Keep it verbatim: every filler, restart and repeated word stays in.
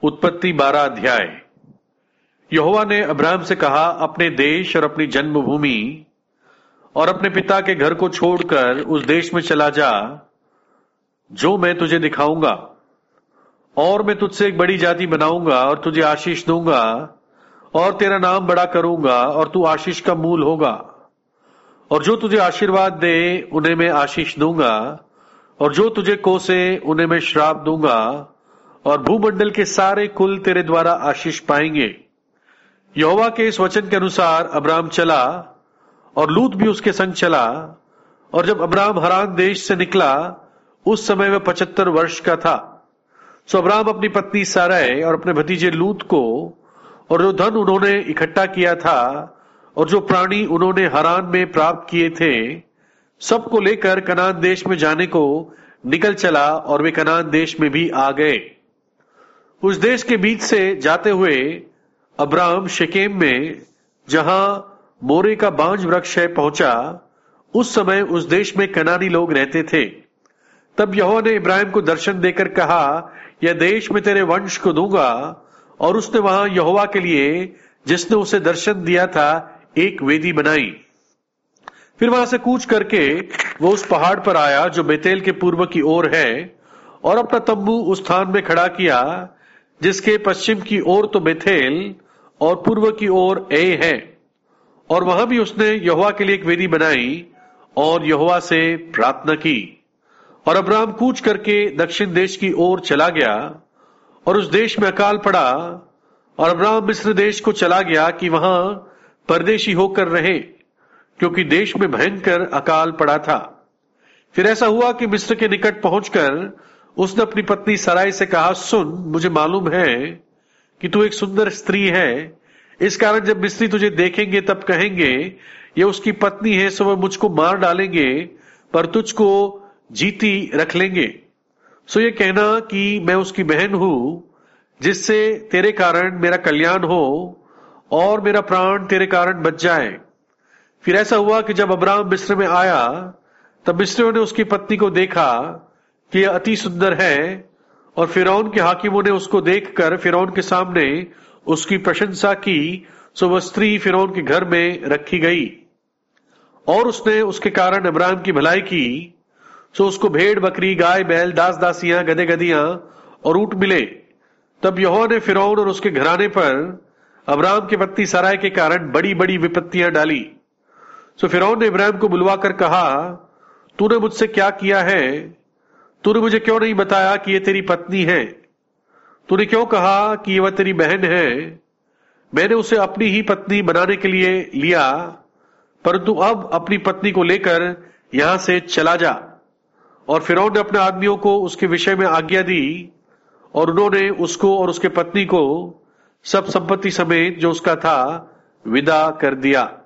उत्पत्ति बारह अध्याय। यहोवा ने अब्राहम से कहा, अपने देश और अपनी जन्मभूमि और अपने पिता के घर को छोड़कर उस देश में चला जा जो मैं तुझे दिखाऊंगा, और मैं तुझसे एक बड़ी जाति बनाऊंगा और तुझे आशीष दूंगा और तेरा नाम बड़ा करूंगा और तू आशीष का मूल होगा। और जो तुझे आशीर्वाद दे उन्हें मैं आशीष दूंगा, और जो तुझे कोसे उन्हें मैं श्राप दूंगा, और भूमंडल के सारे कुल तेरे द्वारा आशीष पाएंगे। यहोवा के इस वचन के अनुसार अब्राम चला और लूत भी उसके संग चला। और जब अब्राम हरान देश से निकला उस समय वह पचहत्तर वर्ष का था। सो अब्राम अपनी पत्नी सारै और अपने भतीजे लूत को और जो धन उन्होंने इकट्ठा किया था और जो प्राणी उन्होंने हरान में प्राप्त किए थे, सबको लेकर कनान देश में जाने को निकल चला, और वे कनान देश में भी आ गए। उस देश के बीच से जाते हुए अब्राम शेकेम में, जहां मोरे का बांज वृक्ष है, पहुंचा। उस समय उस देश में कनानी लोग रहते थे। तब यहोवा ने इब्राहिम को दर्शन देकर कहा, यह देश मैं तेरे वंश को दूंगा। और उसने वहां यहोवा के लिए, जिसने उसे दर्शन दिया था, एक वेदी बनाई। फिर वहां से कूच करके वो उस पहाड़ पर आया जो बेतेल के पूर्व की ओर है, और अपना तंबू उस स्थान में खड़ा किया जिसके पश्चिम की ओर तो बेथेल और पूर्व की ओर ए है। और वहां भी उसने यहोवा के लिए एक वेदी बनाई और यहोवा से प्रार्थना की। और अब्राम कूच करके दक्षिण देश की ओर चला गया, और उस देश में अकाल पड़ा। और अब्राम मिस्र देश को चला गया कि वहां परदेशी होकर रहे, क्योंकि देश में भयंकर अकाल पड़ा था। फिर ऐसा हुआ कि मिस्र के निकट पहुंचकर उसने अपनी पत्नी सराय से कहा, सुन, मुझे मालूम है कि तू एक सुंदर स्त्री है। इस कारण जब मिस्री तुझे देखेंगे तब कहेंगे, ये उसकी पत्नी है, सो वह मुझको मार डालेंगे, पर तुझको जीती रख लेंगे। सो ये कहना कि मैं उसकी बहन हूं, जिससे तेरे कारण मेरा कल्याण हो और मेरा प्राण तेरे कारण बच जाए। फिर ऐसा हुआ कि जब अब्राम मिस्र में आया, तब मिस्रियों ने उसकी पत्नी को देखा कि यह अति सुंदर है, और फिरौन के हाकिमों ने उसको देखकर फिरौन के सामने उसकी प्रशंसा की। सो वह स्त्री फिरौन के घर में रखी गई, और उसने उसके कारण अब्राम की भलाई की। सो उसको भेड़ बकरी, गाय बैल, दास दासियां, गधे गधियां और ऊंट मिले। तब यहोवा ने फिरौन और उसके घराने पर अब्राम की पत्नी सराय के कारण बड़ी बड़ी विपत्तियां डाली। सो फिरौन ने इब्राहिम को बुलवा कर कहा, तूने मुझसे क्या किया है? तूने मुझे क्यों नहीं बताया कि यह तेरी पत्नी है? तूने क्यों कहा कि वह तेरी बहन है? मैंने उसे अपनी ही पत्नी बनाने के लिए लिया, परंतु अब अपनी पत्नी को लेकर यहां से चला जा। और फिरौन ने अपने आदमियों को उसके विषय में आज्ञा दी, और उन्होंने उसको और उसके पत्नी को सब संपत्ति समेत जो उसका था विदा कर दिया।